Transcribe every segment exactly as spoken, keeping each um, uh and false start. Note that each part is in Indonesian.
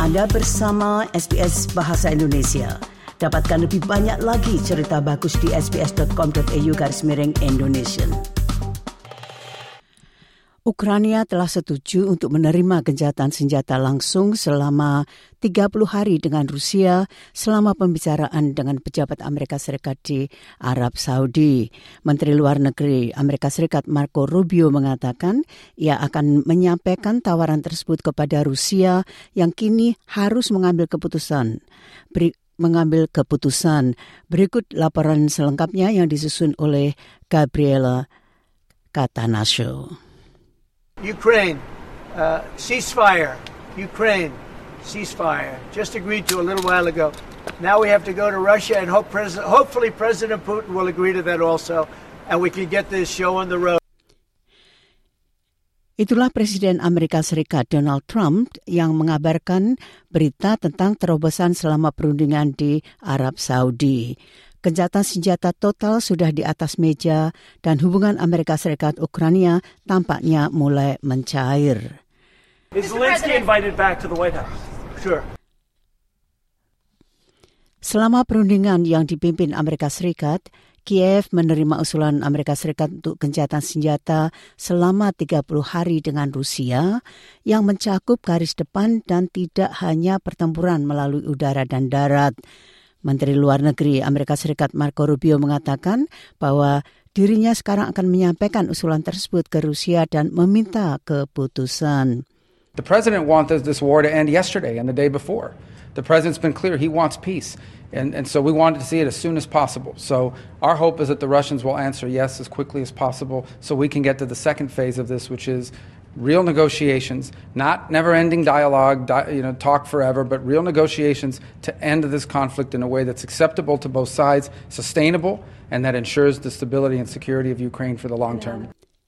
Anda bersama S B S Bahasa Indonesia. Dapatkan lebih banyak lagi cerita bagus di sbs.com.au garis miring Indonesian. Ukraina telah setuju untuk menerima gencatan senjata langsung selama tiga puluh hari dengan Rusia selama pembicaraan dengan pejabat Amerika Serikat di Arab Saudi. Menteri Luar Negeri Amerika Serikat Marco Rubio mengatakan ia akan menyampaikan tawaran tersebut kepada Rusia yang kini harus mengambil keputusan. Beri- mengambil keputusan. Berikut laporan selengkapnya yang disusun oleh Gabriela Catanascio. Ukraine, uh, ceasefire. Ukraine, ceasefire. Just agreed to a little while ago. Now we have to go to Russia and hope President, hopefully President Putin will agree to that also, and we can get this show on the road. Itulah Presiden Amerika Serikat Donald Trump yang mengabarkan berita tentang terobosan selama perundingan di Arab Saudi. Gencatan senjata total sudah di atas meja dan hubungan Amerika Serikat-Ukraina tampaknya mulai mencair. Is Zelensky invited back to the White House? Sure. Selama perundingan yang dipimpin Amerika Serikat, Kiev menerima usulan Amerika Serikat untuk gencatan senjata selama tiga puluh hari dengan Rusia yang mencakup garis depan dan tidak hanya pertempuran melalui udara dan darat. Menteri Luar Negeri Amerika Serikat Marco Rubio mengatakan bahwa dirinya sekarang akan menyampaikan usulan tersebut ke Rusia dan meminta keputusan. The president wanted this war to end yesterday and the day before. The president's been clear he wants peace. And, and so we wanted to see it as soon as possible. So our hope is that the Russians will answer yes as quickly as possible so we can get to the second phase of this, which is real negotiations, not never-ending dialogue, di- you know, talk forever, but real negotiations to end this conflict in a way that's acceptable to both sides, sustainable, and that ensures the stability and security of Ukraine for the long term.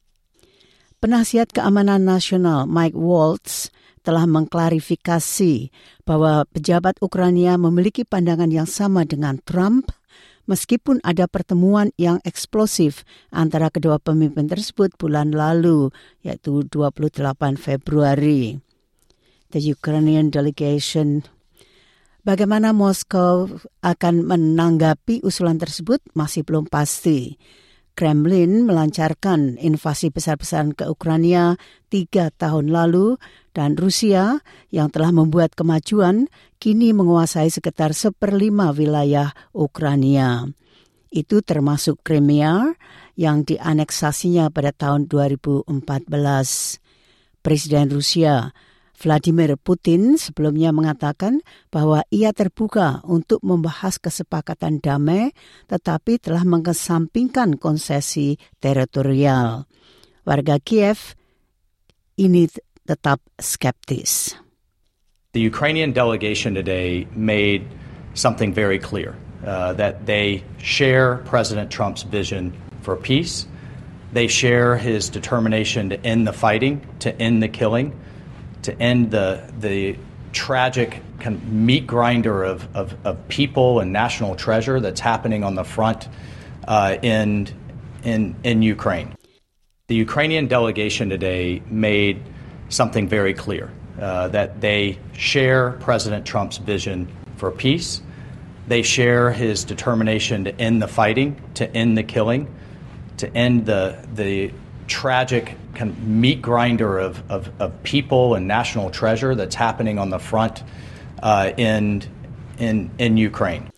Penasihat Keamanan Nasional Mike Waltz telah mengklarifikasi bahwa pejabat Ukraina memiliki pandangan yang sama dengan Trump, meskipun ada pertemuan yang eksplosif antara kedua pemimpin tersebut bulan lalu, yaitu dua puluh delapan Februari. The Ukrainian delegation, bagaimana Moskow akan menanggapi usulan tersebut masih belum pasti. Kremlin melancarkan invasi besar-besaran ke Ukraina tiga tahun lalu dan Rusia yang telah membuat kemajuan kini menguasai sekitar seperlima wilayah Ukraina. Itu termasuk Crimea yang dianeksasinya pada tahun dua ribu empat belas. Presiden Rusia Vladimir Putin sebelumnya mengatakan bahwa ia terbuka untuk membahas kesepakatan damai tetapi telah mengesampingkan konsesi teritorial. Warga Kiev ini tetap skeptis. The Ukrainian delegation today made something very clear, uh, that they share President Trump's vision for peace. They share his determination to end the fighting, to end the killing, to end the the tragic kind of meat grinder of, of, of people and national treasure that's happening on the front uh, in, in, in Ukraine. The Ukrainian delegation today made something very clear, uh, that they share President Trump's vision for peace. They share his determination to end the fighting, to end the killing, to end the the tragic kind of meat grinder of, of, of people and national treasure that's happening on the front uh, in, in, in Ukraine.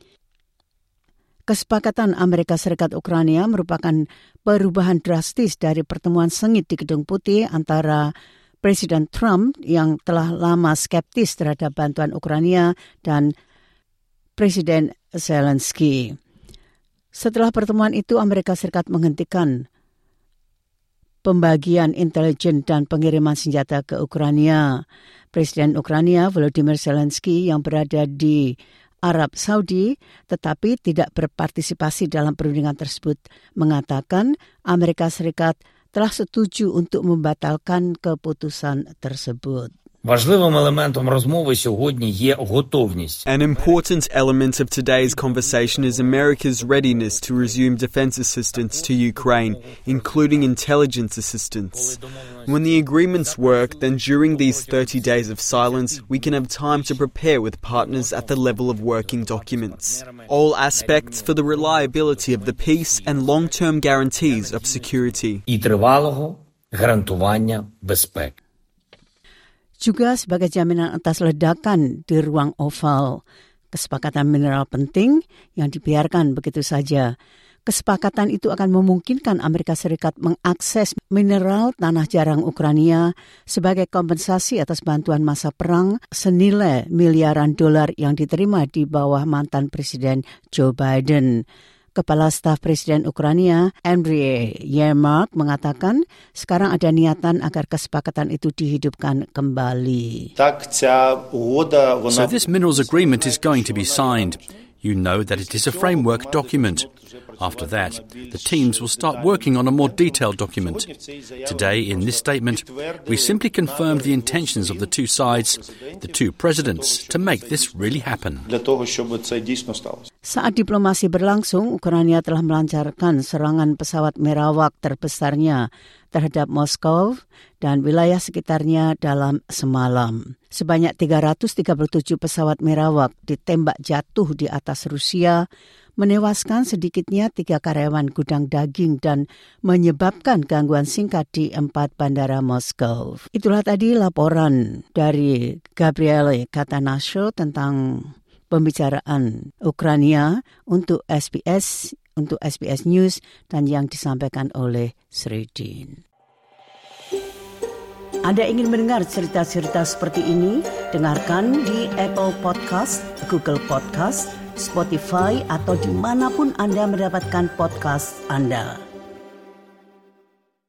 Kesepakatan Amerika Serikat Ukraina merupakan perubahan drastis dari pertemuan sengit di Gedung Putih antara Presiden Trump yang telah lama skeptis terhadap bantuan Ukraina dan Presiden Zelensky. Setelah pertemuan itu, Amerika Serikat menghentikan pembagian intelijen dan pengiriman senjata ke Ukraina. Presiden Ukraina Volodymyr Zelensky yang berada di Arab Saudi tetapi tidak berpartisipasi dalam perundingan tersebut mengatakan Amerika Serikat telah setuju untuk membatalkan keputusan tersebut. Важливим елементом розмови сьогодні є готовність. An important element of today's conversation is America's readiness to resume defense assistance to Ukraine, including intelligence assistance. When the agreements work, then during these thirty days of silence, we can have time to prepare with partners at the level of working documents. All aspects for the reliability of the peace and long-term guarantees of security. І тривалого гарантування безпеки. Juga sebagai jaminan atas ledakan di ruang oval. Kesepakatan mineral penting yang dibiarkan begitu saja. Kesepakatan itu akan memungkinkan Amerika Serikat mengakses mineral tanah jarang Ukraina sebagai kompensasi atas bantuan masa perang senilai miliaran dolar yang diterima di bawah mantan Presiden Joe Biden. Kepala Staf Presiden Ukraina, Andriy Yermak, mengatakan sekarang ada niatan agar kesepakatan itu dihidupkan kembali. So this minerals agreement is going to be signed. You know that it is a framework document. After that, the teams will start working on a more detailed document. Today, in this statement, we simply confirmed the intentions of the two sides, the two presidents, to make this really happen. Saat diplomasi berlangsung, Ukraina telah melancarkan serangan pesawat merawak terbesarnya terhadap Moskow dan wilayah sekitarnya dalam semalam. Sebanyak tiga ratus tiga puluh tujuh pesawat merawak ditembak jatuh di atas Rusia, menewaskan sedikitnya tiga karyawan gudang daging dan menyebabkan gangguan singkat di empat bandara Moskow. Itulah tadi laporan dari Gabriele Catanaccio tentang pembicaraan Ukraina untuk S B S, untuk S B S News dan yang disampaikan oleh Sridin. Anda ingin mendengar cerita-cerita seperti ini? Dengarkan di Apple Podcast, Google Podcast, Spotify, atau dimanapun Anda mendapatkan podcast Anda.